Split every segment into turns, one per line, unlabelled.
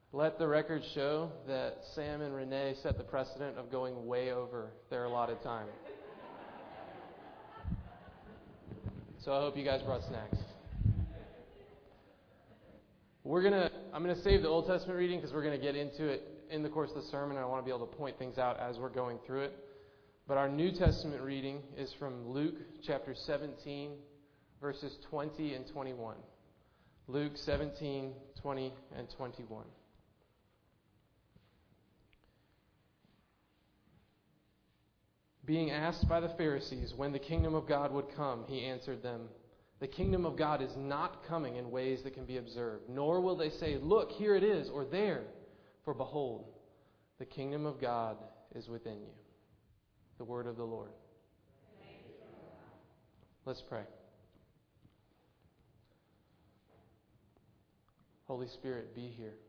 Let the record show that Sam and Renee set the precedent of going way over their allotted time. So I hope you guys brought snacks. I'm gonna save the Old Testament reading because we're gonna get into it in the course of the sermon, and I want to be able to point things out as we're going through it. But our New Testament reading is from Luke chapter 17, verses 20 and 21. Luke 17, 20 and 21. Being asked by the Pharisees when the kingdom of God would come, he answered them, "The kingdom of God is not coming in ways that can be observed, nor will they say, 'Look, here it is,' or 'there.' For behold, the kingdom of God is within you." The word of the Lord. Let's pray. Holy Spirit, be here.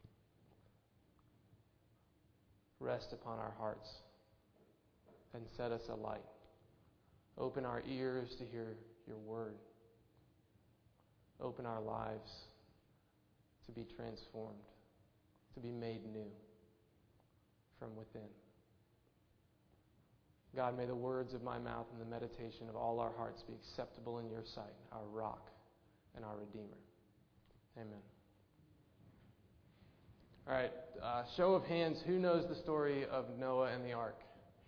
Rest upon our hearts and set us alight. Open our ears to hear your word. Open our lives to be transformed, to be made new from within. God, may the words of my mouth and the meditation of all our hearts be acceptable in your sight, our rock and our Redeemer. Amen. All right, show of hands, who knows the story of Noah and the ark?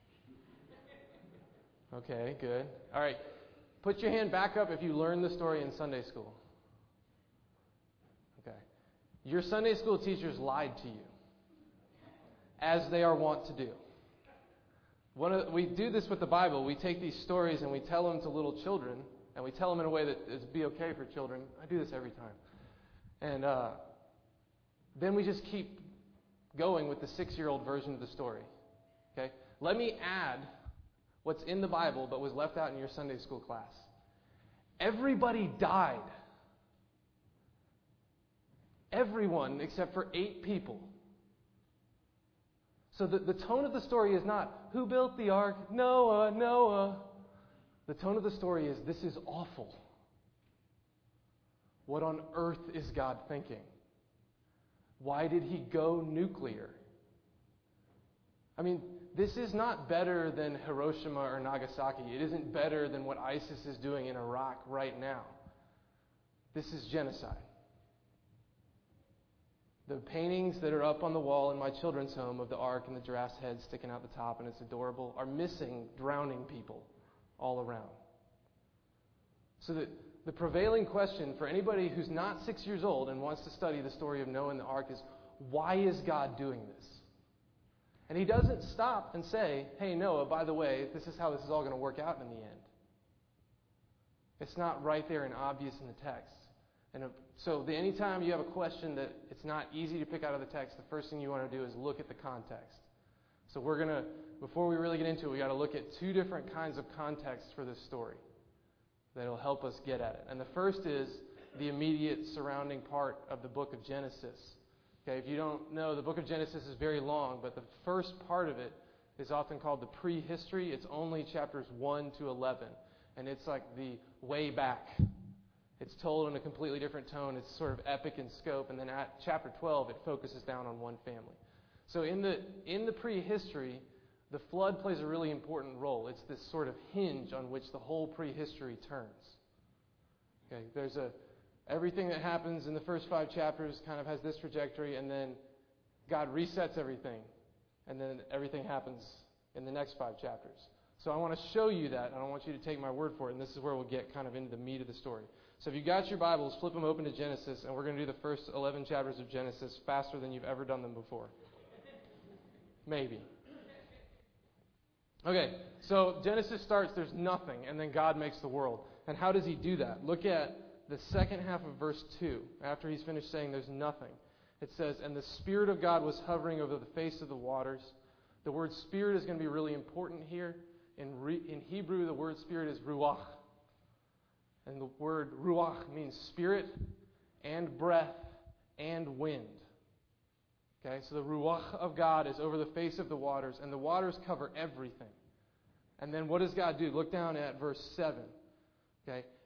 Okay, good. All right, put your hand back up if you learned the story in Sunday school. Okay. Your Sunday school teachers lied to you, as they are wont to do. We do this with the Bible. We take these stories and we tell them to little children, and we tell them in a way that is be okay for children. I do this every time. And then we just keep going with the 6-year-old version of the story. Okay? Let me add what's in the Bible but was left out in your Sunday school class. Everybody died. Everyone except for 8 people. So the tone of the story is not, who built the ark? Noah, Noah. The tone of the story is, this is awful. What on earth is God thinking? Why did he go nuclear? I mean, this is not better than Hiroshima or Nagasaki. It isn't better than what ISIS is doing in Iraq right now. This is genocide. The paintings that are up on the wall in my children's home of the ark and the giraffe's head sticking out the top, and it's adorable, are missing drowning people all around. So the prevailing question for anybody who's not 6 years old and wants to study the story of Noah and the ark is, why is God doing this? And he doesn't stop and say, hey, Noah, by the way, this is how this is all going to work out in the end. It's not right there and obvious in the text. And so anytime you have a question that it's not easy to pick out of the text, the first thing you want to do is look at the context. So before we really get into it, we got to look at 2 different kinds of context for this story that'll help us get at it. And the first is the immediate surrounding part of the book of Genesis. Okay, if you don't know, the book of Genesis is very long, but the first part of it is often called the prehistory. It's only chapters 1 to 11, and it's like the way back. It's told in a completely different tone. It's sort of epic in scope, and then at chapter 12, it focuses down on one family. So in the prehistory, the flood plays a really important role. It's this sort of hinge on which the whole prehistory turns. Okay, everything that happens in the first 5 chapters kind of has this trajectory, and then God resets everything, and then everything happens in the next 5 chapters. So I want to show you that, and I don't want you to take my word for it, and this is where we'll get kind of into the meat of the story. So if you got your Bibles, flip them open to Genesis, and we're going to do the first 11 chapters of Genesis faster than you've ever done them before. Maybe. Okay, so Genesis starts, there's nothing, and then God makes the world. And how does he do that? Look at the second half of verse 2, after he's finished saying there's nothing. It says, and the Spirit of God was hovering over the face of the waters. The word Spirit is going to be really important here. In Hebrew, the word Spirit is ruach. And the word ruach means spirit and breath and wind. Okay, so the ruach of God is over the face of the waters, and the waters cover everything. And then what does God do? Look down at verse 7. Okay,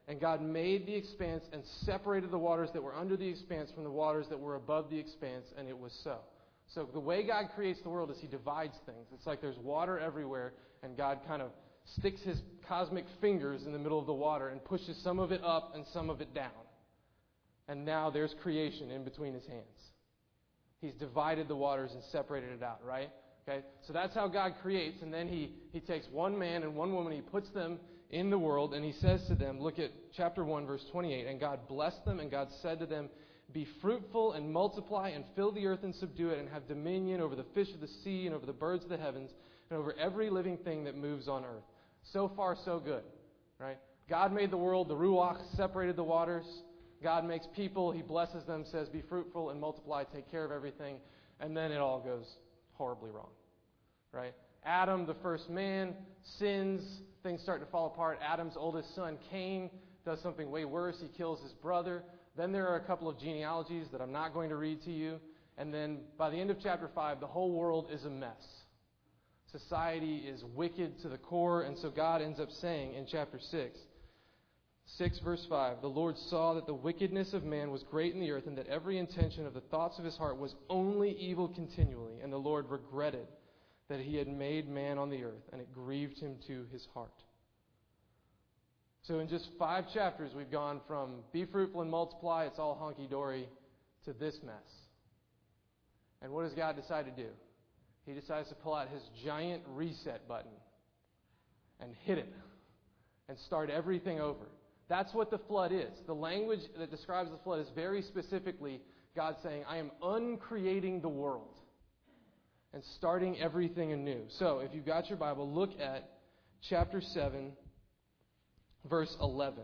And God made the expanse and separated the waters that were under the expanse from the waters that were above the expanse, and it was so. So the way God creates the world is He divides things. It's like there's water everywhere, and God kind of sticks His cosmic fingers in the middle of the water and pushes some of it up and some of it down. And now there's creation in between His hands. He's divided the waters and separated it out, right? Okay, so that's how God creates, and then he takes one man and one woman, He puts them in the world, and He says to them, look at chapter 1, verse 28, and God blessed them, and God said to them, be fruitful and multiply and fill the earth and subdue it and have dominion over the fish of the sea and over the birds of the heavens and over every living thing that moves on earth. So far, so good, right? God made the world, the Ruach separated the waters. God makes people, He blesses them, says, be fruitful and multiply, take care of everything, and then it all goes horribly wrong, right? Adam, the first man, sins, things start to fall apart. Adam's oldest son, Cain, does something way worse. He kills his brother. Then there are a couple of genealogies that I'm not going to read to you. And then by the end of chapter 5, the whole world is a mess. Society is wicked to the core, and so God ends up saying in chapter 6 verse 5, the Lord saw that the wickedness of man was great in the earth, and that every intention of the thoughts of his heart was only evil continually. And the Lord regretted that He had made man on the earth, and it grieved Him to His heart. So in just 5 chapters, we've gone from be fruitful and multiply, it's all honky-dory, to this mess. And what does God decide to do? He decides to pull out His giant reset button and hit it and start everything over. That's what the flood is. The language that describes the flood is very specifically God saying, I am uncreating the world and starting everything anew. So if you've got your Bible, look at chapter 7, verse 11.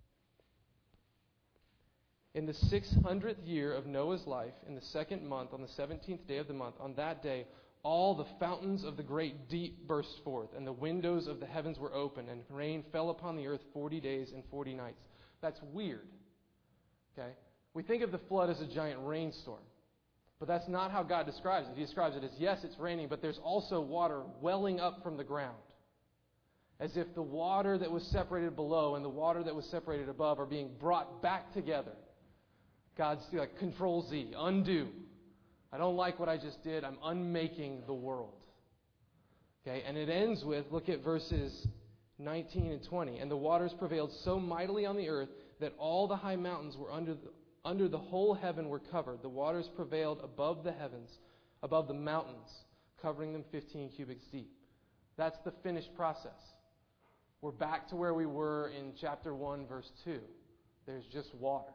In the 600th year of Noah's life, in the 2nd month, on the 17th day of the month, on that day, all the fountains of the great deep burst forth, and the windows of the heavens were open, and rain fell upon the earth 40 days and 40 nights. That's weird. Okay? We think of the flood as a giant rainstorm. But that's not how God describes it. He describes it as, yes, it's raining, but there's also water welling up from the ground. As if the water that was separated below and the water that was separated above are being brought back together. God's like, Control Z, undo. I don't like what I just did. I'm unmaking the world. Okay, and it ends with, look at verses 19 and 20. And the waters prevailed so mightily on the earth that all the high mountains were under the whole heaven were covered. The waters prevailed above the heavens, above the mountains, covering them 15 cubits deep. That's the finished process. We're back to where we were in chapter 1, verse 2. There's just water.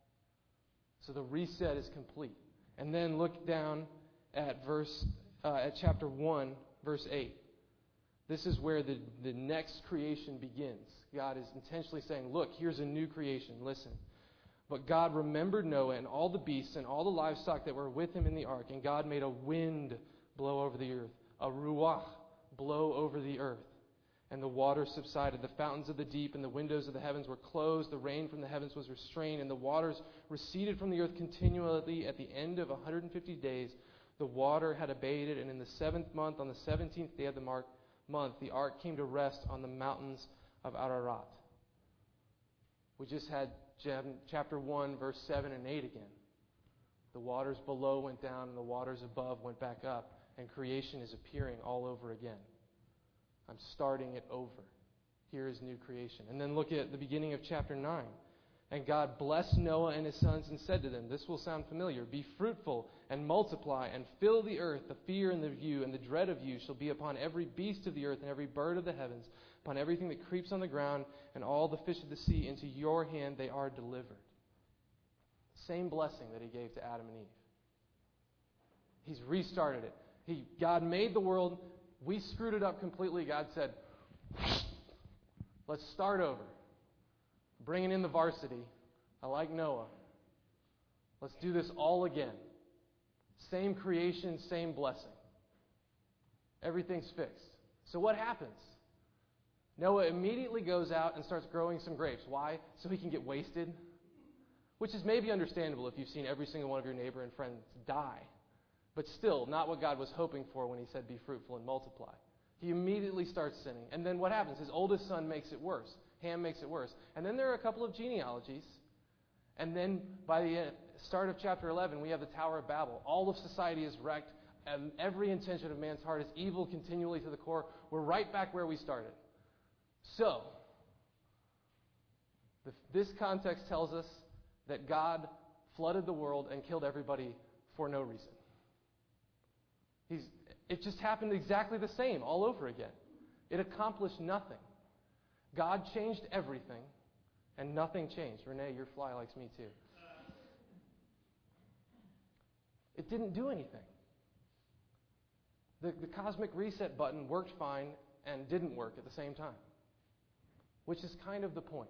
So the reset is complete. And then look down at chapter 1, verse 8. This is where the next creation begins. God is intentionally saying, look, here's a new creation. Listen. But God remembered Noah and all the beasts and all the livestock that were with him in the ark. And God made a wind blow over the earth, a ruach blow over the earth. And the waters subsided. The fountains of the deep and the windows of the heavens were closed. The rain from the heavens was restrained. And the waters receded from the earth continually. At the end of 150 days, the water had abated. And in the 7th month, on the 17th day of the month, the ark came to rest on the mountains of Ararat. We just had chapter 1, verse 7 and 8 again. The waters below went down and the waters above went back up. And creation is appearing all over again. I'm starting it over. Here is new creation. And then look at the beginning of chapter 9. And God blessed Noah and his sons and said to them, this will sound familiar, be fruitful and multiply and fill the earth. The fear and the view and the dread of you shall be upon every beast of the earth and every bird of the heavens, upon everything that creeps on the ground and all the fish of the sea. Into your hand they are delivered. Same blessing that He gave to Adam and Eve. He's restarted it. God made the world. We screwed it up completely. God said, let's start over. Bringing in the varsity. I like Noah. Let's do this all again. Same creation, same blessing. Everything's fixed. So what happens? Noah immediately goes out and starts growing some grapes. Why? So he can get wasted. Which is maybe understandable if you've seen every single one of your neighbor and friends die. But still, not what God was hoping for when He said, be fruitful and multiply. He immediately starts sinning. And then what happens? His oldest son makes it worse. Ham makes it worse. And then there are a couple of genealogies. And then by the start of chapter 11, we have the Tower of Babel. All of society is wrecked, and every intention of man's heart is evil continually to the core. We're right back where we started. So, this context tells us that God flooded the world and killed everybody for no reason. It just happened exactly the same all over again. It accomplished nothing. God changed everything, and nothing changed. Renee, your fly likes me too. It didn't do anything. The cosmic reset button worked fine and didn't work at the same time, which is kind of the point.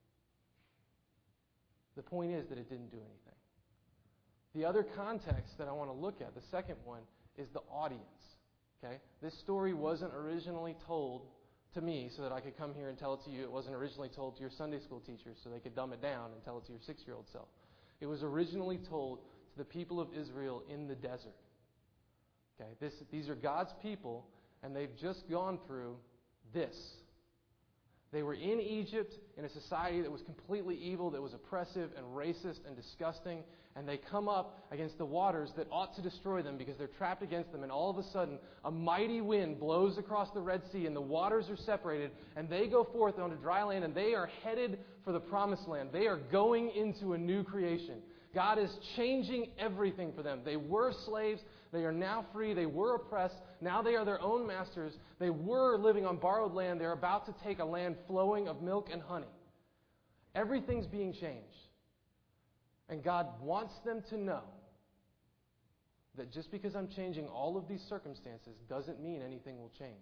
The point is that it didn't do anything. The other context that I want to look at, the second one, is the audience. Okay? This story wasn't originally told to me so that I could come here and tell it to you. It wasn't originally told to your Sunday school teachers so they could dumb it down and tell it to your 6-year-old self. It was originally told to the people of Israel in the desert. Okay? These are God's people, and they've just gone through this. They were in Egypt in a society that was completely evil, that was oppressive and racist and disgusting, and they come up against the waters that ought to destroy them because they're trapped against them, and all of a sudden a mighty wind blows across the Red Sea and the waters are separated, and they go forth onto dry land, and they are headed for the promised land. They are going into a new creation. God is changing everything for them. They were slaves. They are now free. They were oppressed. Now they are their own masters. They were living on borrowed land. They're about to take a land flowing of milk and honey. Everything's being changed. And God wants them to know that just because I'm changing all of these circumstances doesn't mean anything will change.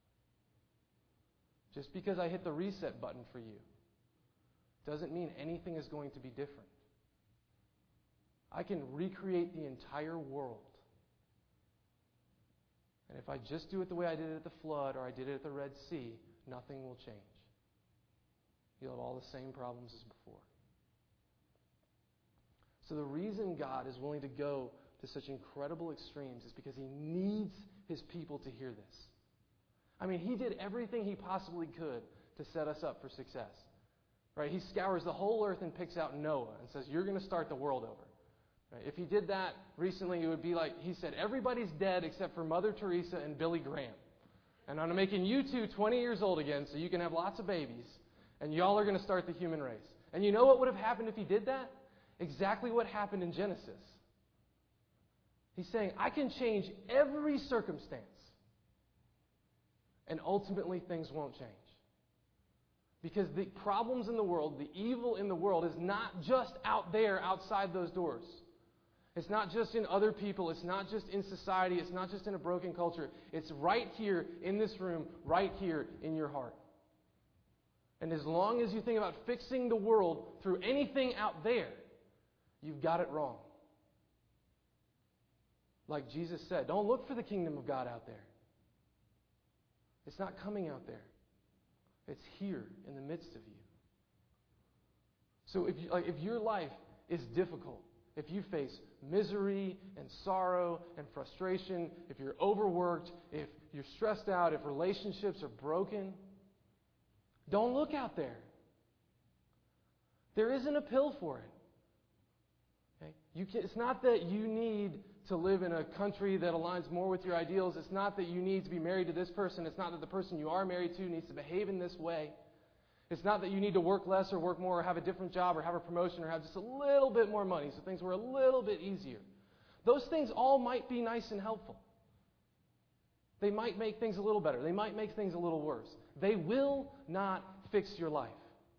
Just because I hit the reset button for you doesn't mean anything is going to be different. I can recreate the entire world. And if I just do it the way I did it at the flood or I did it at the Red Sea, nothing will change. You'll have all the same problems as before. So the reason God is willing to go to such incredible extremes is because He needs His people to hear this. I mean, He did everything He possibly could to set us up for success. Right? He scours the whole earth and picks out Noah and says, you're going to start the world over. Right? If He did that recently, it would be like He said, everybody's dead except for Mother Teresa and Billy Graham. And I'm making you two 20 years old again so you can have lots of babies. And y'all are going to start the human race. And you know what would have happened if He did that? Exactly what happened in Genesis. He's saying, I can change every circumstance. And ultimately things won't change. Because the problems in the world, the evil in the world is not just out there outside those doors. It's not just in other people. It's not just in society. It's not just in a broken culture. It's right here in this room, right here in your heart. And as long as you think about fixing the world through anything out there, you've got it wrong. Like Jesus said, don't look for the kingdom of God out there. It's not coming out there. It's here in the midst of you. So if your life is difficult, if you face misery and sorrow and frustration, if you're overworked, if you're stressed out, if relationships are broken, don't look out there. There isn't a pill for it. Okay? It's not that you need to live in a country that aligns more with your ideals. It's not that you need to be married to this person. It's not that the person you are married to needs to behave in this way. It's not that you need to work less or work more or have a different job or have a promotion or have just a little bit more money so things were a little bit easier. Those things all might be nice and helpful. They might make things a little better. They might make things a little worse. They will not fix your life.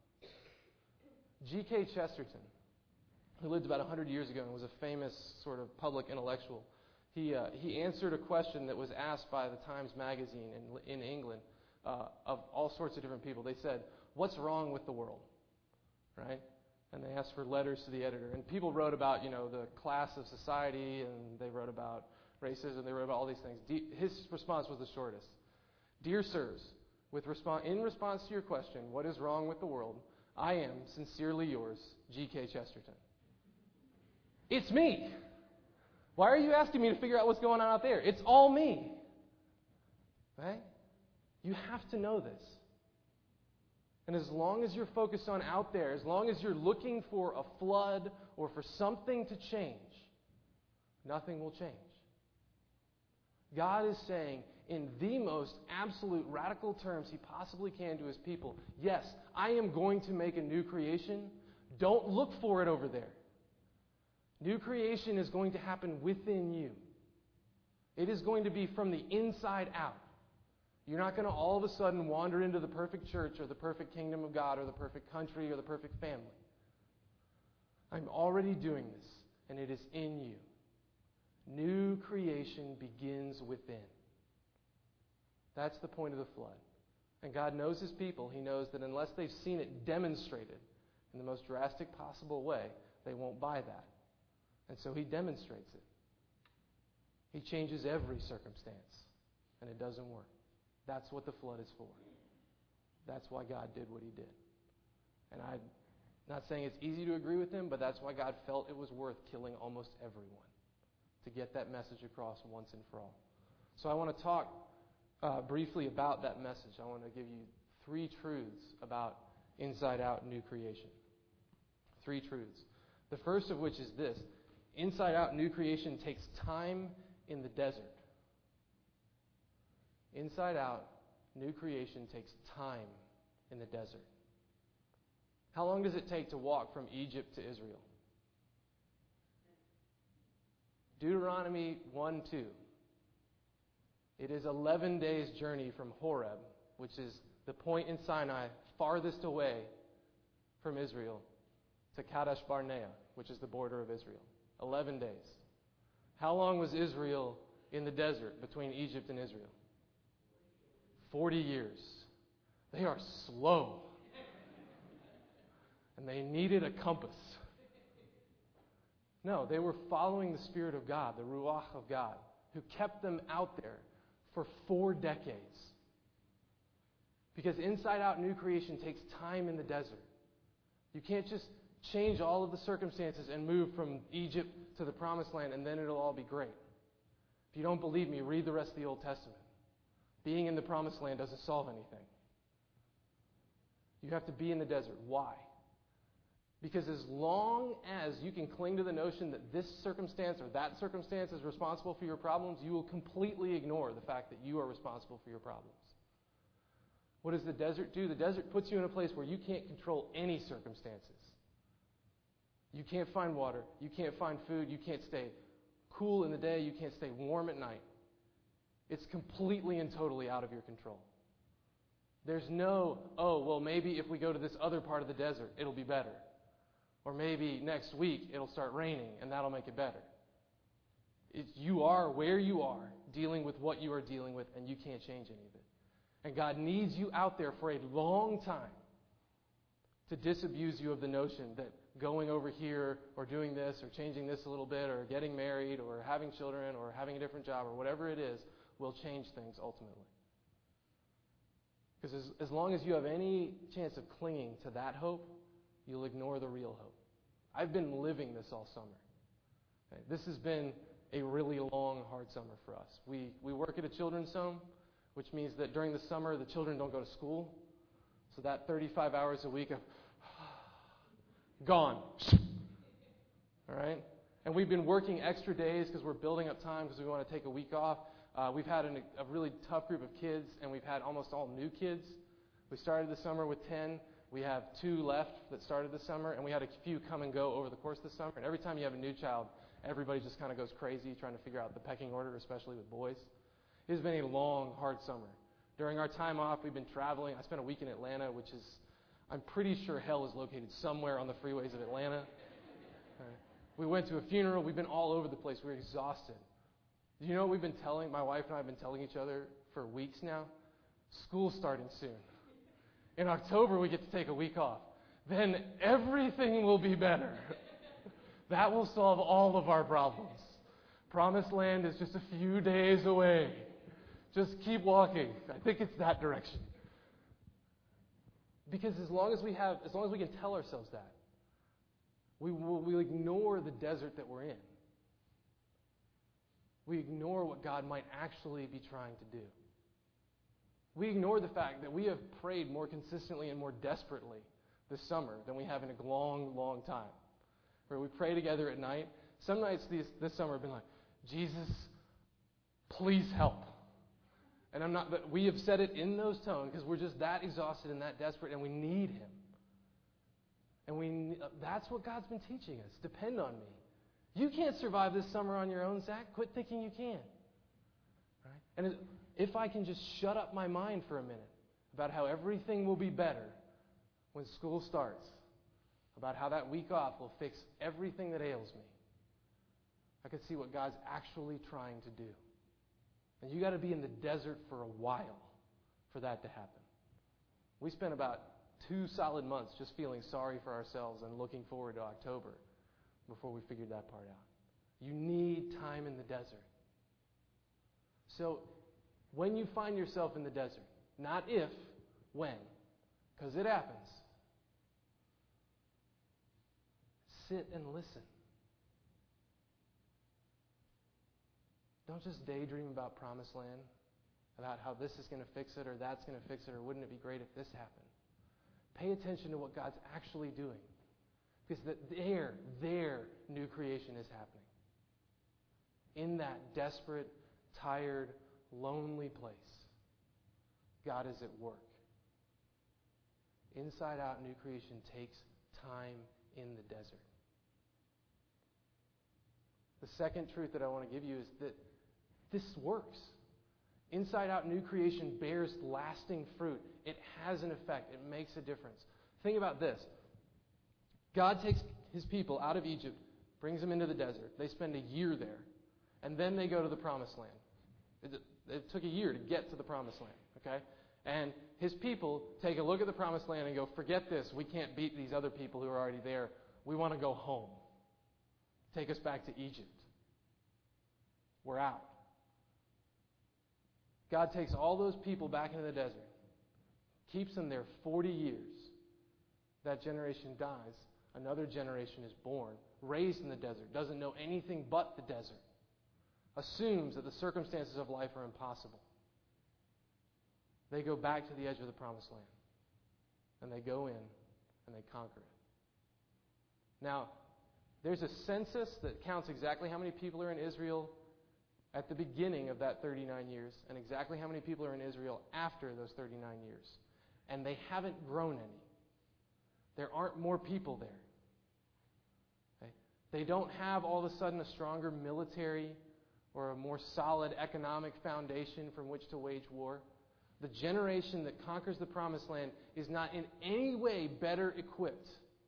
G.K. Chesterton, who lived about 100 years ago and was a famous sort of public intellectual, he answered a question that was asked by the Times Magazine in England of all sorts of different people. They said, what's wrong with the world? Right? And they asked for letters to the editor. And people wrote about, the class of society, and they wrote about racism, they wrote about all these things. His response was the shortest. Dear sirs, in response to your question, what is wrong with the world, I am sincerely yours, G.K. Chesterton. It's me. Why are you asking me to figure out what's going on out there? It's all me. Right? You have to know this. And as long as you're focused on out there, as long as you're looking for a flood or for something to change, nothing will change. God is saying, in the most absolute radical terms He possibly can to His people, yes, I am going to make a new creation. Don't look for it over there. New creation is going to happen within you. It is going to be from the inside out. You're not going to all of a sudden wander into the perfect church or the perfect kingdom of God or the perfect country or the perfect family. I'm already doing this, and it is in you. New creation begins within. That's the point of the flood. And God knows His people. He knows that unless they've seen it demonstrated in the most drastic possible way, they won't buy that. And so He demonstrates it. He changes every circumstance, and it doesn't work. That's what the flood is for. That's why God did what He did. And I'm not saying it's easy to agree with Him, but that's why God felt it was worth killing almost everyone to get that message across once and for all. So I want to talk briefly about that message. I want to give you 3 truths about inside out new creation. 3 truths. The first of which is this: inside out new creation takes time in the desert. Inside out, new creation takes time in the desert. How long does it take to walk from Egypt to Israel? Deuteronomy 1:2. It is 11 days' journey from Horeb, which is the point in Sinai farthest away from Israel, to Kadesh Barnea, which is the border of Israel. 11 days. How long was Israel in the desert between Egypt and Israel? 40 years. They are slow. And they needed a compass. No, they were following the Spirit of God, the Ruach of God, who kept them out there for 4 decades. Because inside out new creation takes time in the desert. You can't just change all of the circumstances and move from Egypt to the Promised Land and then it'll all be great. If you don't believe me, read the rest of the Old Testament. Being in the Promised Land doesn't solve anything. You have to be in the desert. Why? Because as long as you can cling to the notion that this circumstance or that circumstance is responsible for your problems, you will completely ignore the fact that you are responsible for your problems. What does the desert do? The desert puts you in a place where you can't control any circumstances. You can't find water. You can't find food. You can't stay cool in the day. You can't stay warm at night. It's completely and totally out of your control. There's no, maybe if we go to this other part of the desert, it'll be better. Or maybe next week it'll start raining and that'll make it better. You are where you are, dealing with what you are dealing with, and you can't change any of it. And God needs you out there for a long time to disabuse you of the notion that going over here or doing this or changing this a little bit or getting married or having children or having a different job or whatever it is will change things ultimately. Because as long as you have any chance of clinging to that hope, you'll ignore the real hope. I've been living this all summer. Okay? This has been a really long, hard summer for us. We work at a children's home, which means that during the summer, the children don't go to school. So that 35 hours a week of gone. All right? And we've been working extra days because we're building up time because we want to take a week off. We've had a really tough group of kids, and we've had almost all new kids. We started the summer with 10. We have 2 left that started the summer, and we had a few come and go over the course of the summer. And every time you have a new child, everybody just kind of goes crazy trying to figure out the pecking order, especially with boys. It has been a long, hard summer. During our time off, we've been traveling. I spent a week in Atlanta, which is, I'm pretty sure hell is located somewhere on the freeways of Atlanta. We went to a funeral. We've been all over the place. We're exhausted. Do you know what we've been telling? My wife and I have been telling each other for weeks now. School's starting soon. In October, we get to take a week off. Then everything will be better. That will solve all of our problems. Promised Land is just a few days away. Just keep walking. I think it's that direction. Because as long as we can tell ourselves that, we'll ignore the desert that we're in. We ignore what God might actually be trying to do. We ignore the fact that we have prayed more consistently and more desperately this summer than we have in a long, long time. Where we pray together at night. Some nights this summer have been like, Jesus, please help. And but we have said it in those tones because we're just that exhausted and that desperate, and we need Him. And that's what God's been teaching us. Depend on me. You can't survive this summer on your own, Zach. Quit thinking you can. Right? And if I can just shut up my mind for a minute about how everything will be better when school starts, about how that week off will fix everything that ails me, I could see what God's actually trying to do. And you got to be in the desert for a while for that to happen. We spent about 2 solid months just feeling sorry for ourselves and looking forward to October before we figured that part out. You need time in the desert. So when you find yourself in the desert, not if, when, because it happens, sit and listen. Don't just daydream about promised land, about how this is going to fix it or that's going to fix it, or wouldn't it be great if this happened. Pay attention to what God's actually doing, because their new creation is happening. In that desperate, tired, lonely place, God is at work. Inside out new creation takes time in the desert. The second truth that I want to give you is that this works. Inside out new creation bears lasting fruit. It has an effect. It makes a difference. Think about this. God takes His people out of Egypt, brings them into the desert. They spend a year there, and then they go to the Promised Land. It took a year to get to the Promised Land, okay? And His people take a look at the Promised Land and go, forget this. We can't beat these other people who are already there. We want to go home. Take us back to Egypt. We're out. God takes all those people back into the desert, keeps them there 40 years. That generation dies. Another generation is born, raised in the desert, doesn't know anything but the desert, assumes that the circumstances of life are impossible. They go back to the edge of the Promised Land, and they go in, and they conquer it. Now, there's a census that counts exactly how many people are in Israel at the beginning of that 39 years and exactly how many people are in Israel after those 39 years. And they haven't grown any. There aren't more people there. Okay? They don't have all of a sudden a stronger military or a more solid economic foundation from which to wage war. The generation that conquers the Promised Land is not in any way better equipped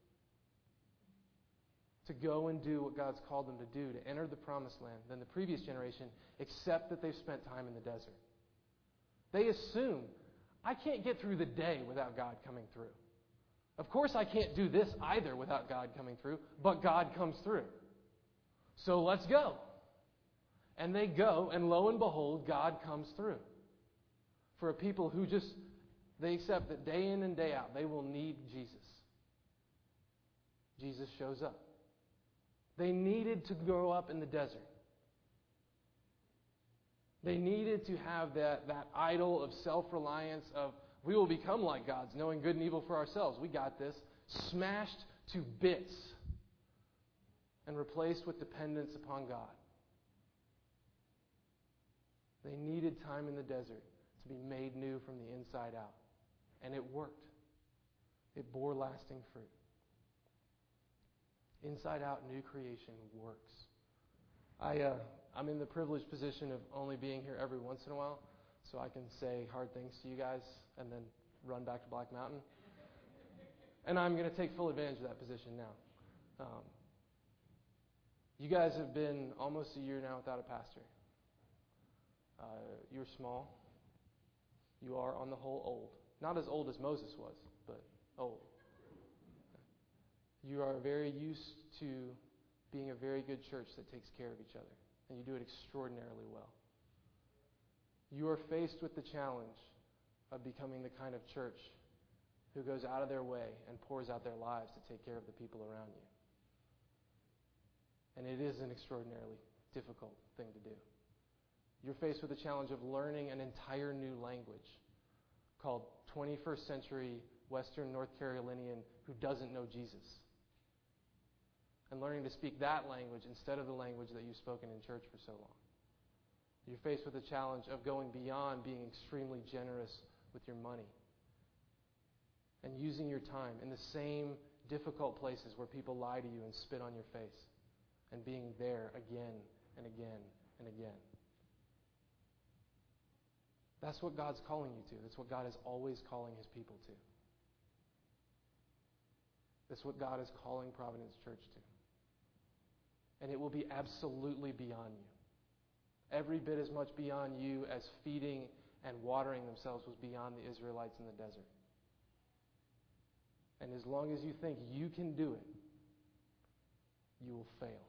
to go and do what God's called them to do, to enter the Promised Land, than the previous generation, except that they've spent time in the desert. They assume, I can't get through the day without God coming through. Of course I can't do this either without God coming through, but God comes through. So let's go. And they go, and lo and behold, God comes through. For a people who they accept that day in and day out, they will need Jesus. Jesus shows up. They needed to grow up in the desert. They needed to have that idol of self-reliance of, we will become like gods, knowing good and evil for ourselves. We got this. Smashed to bits and replaced with dependence upon God. They needed time in the desert to be made new from the inside out. And it worked. It bore lasting fruit. Inside out new creation works. I'm in the privileged position of only being here every once in a while, so I can say hard things to you guys and then run back to Black Mountain. And I'm going to take full advantage of that position now. You guys have been almost a year now without a pastor. You're small. You are, on the whole, old. Not as old as Moses was, but old. You are very used to being a very good church that takes care of each other, and you do it extraordinarily well. You are faced with the challenge of becoming the kind of church who goes out of their way and pours out their lives to take care of the people around you. And it is an extraordinarily difficult thing to do. You're faced with the challenge of learning an entire new language, called 21st century Western North Carolinian who doesn't know Jesus. And learning to speak that language instead of the language that you've spoken in church for so long. You're faced with the challenge of going beyond being extremely generous with your money and using your time in the same difficult places where people lie to you and spit on your face, and being there again and again and again. That's what God's calling you to. That's what God is always calling His people to. That's what God is calling Providence Church to. And it will be absolutely beyond you. Every bit as much beyond you as feeding and watering themselves was beyond the Israelites in the desert. And as long as you think you can do it, you will fail.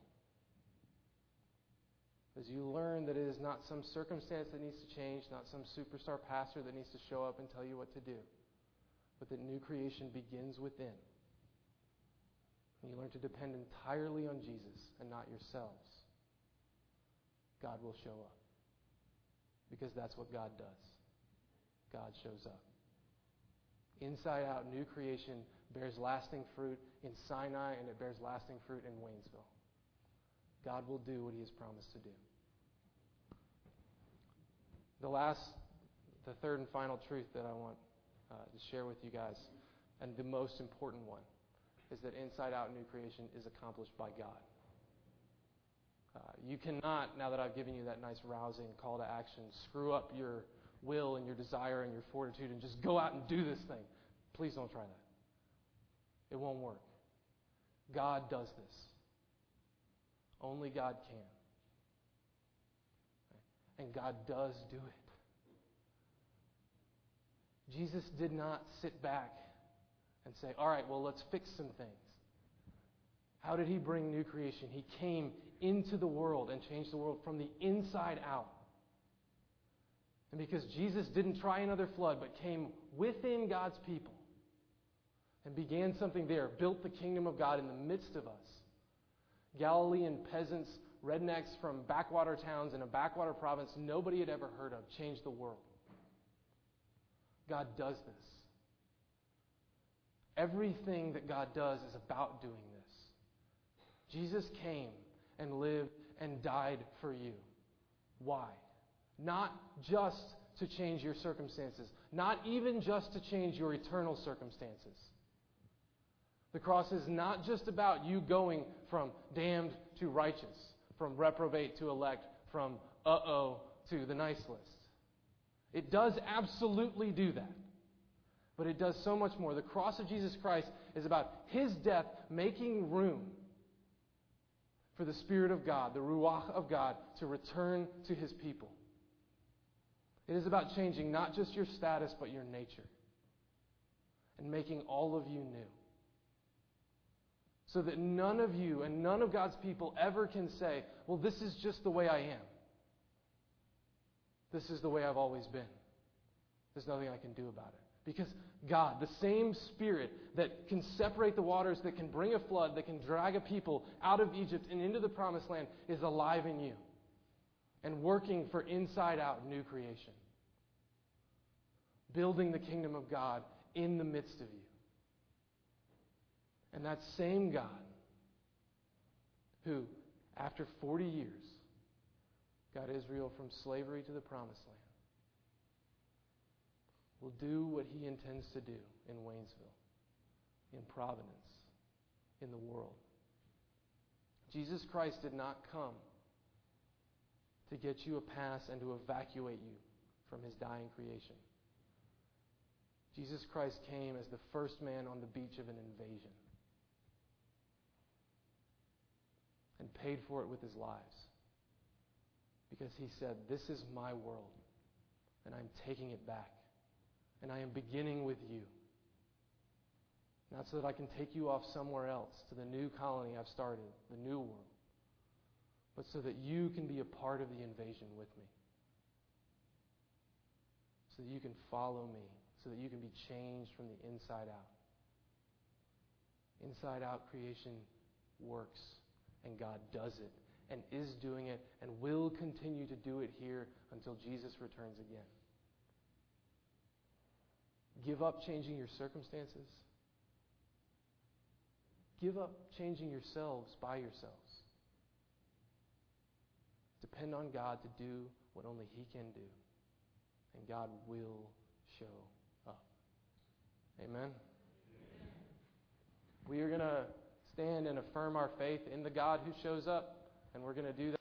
As you learn that it is not some circumstance that needs to change, not some superstar pastor that needs to show up and tell you what to do, but that new creation begins within. And you learn to depend entirely on Jesus and not yourselves, God will show up. Because that's what God does. God shows up. Inside out, new creation bears lasting fruit in Sinai, and it bears lasting fruit in Waynesville. God will do what He has promised to do. The third and final truth that I want to share with you guys, and the most important one, is that inside out new creation is accomplished by God. You cannot, now that I've given you that nice rousing call to action, screw up your will and your desire and your fortitude and just go out and do this thing. Please don't try that. It won't work. God does this. Only God can. And God does do it. Jesus did not sit back and say, all right, well, let's fix some things. How did He bring new creation? He came into the world and changed the world from the inside out. And because Jesus didn't try another flood, but came within God's people and began something there, built the kingdom of God in the midst of us, Galilean peasants, rednecks from backwater towns in a backwater province nobody had ever heard of, changed the world. God does this. Everything that God does is about doing this. Jesus came and lived and died for you. Why? Not just to change your circumstances, not even just to change your eternal circumstances. The cross is not just about you going from damned to righteous, from reprobate to elect, from uh-oh to the nice list. It does absolutely do that. But it does so much more. The cross of Jesus Christ is about His death making room for the Spirit of God, the Ruach of God, to return to His people. It is about changing not just your status, but your nature. And making all of you new. So that none of you and none of God's people ever can say, well, this is just the way I am. This is the way I've always been. There's nothing I can do about it. Because God, the same Spirit that can separate the waters, that can bring a flood, that can drag a people out of Egypt and into the Promised Land, is alive in you and working for inside out new creation. Building the kingdom of God in the midst of you. And that same God who, after 40 years, got Israel from slavery to the Promised Land, will do what He intends to do in Waynesville, in Providence, in the world. Jesus Christ did not come to get you a pass and to evacuate you from His dying creation. Jesus Christ came as the first man on the beach of an invasion and paid for it with His lives. Because He said, this is my world, and I'm taking it back. And I am beginning with you. Not so that I can take you off somewhere else to the new colony I've started, the new world, but so that you can be a part of the invasion with me. So that you can follow me, so that you can be changed from the inside out. Inside out creation works, and God does it, and is doing it, and will continue to do it here until Jesus returns again. give up changing your circumstances. Give up changing yourselves by yourselves. Depend on God to do what only He can do. And God will show up. Amen? We are going to stand and affirm our faith in the God who shows up. And we're going to do that.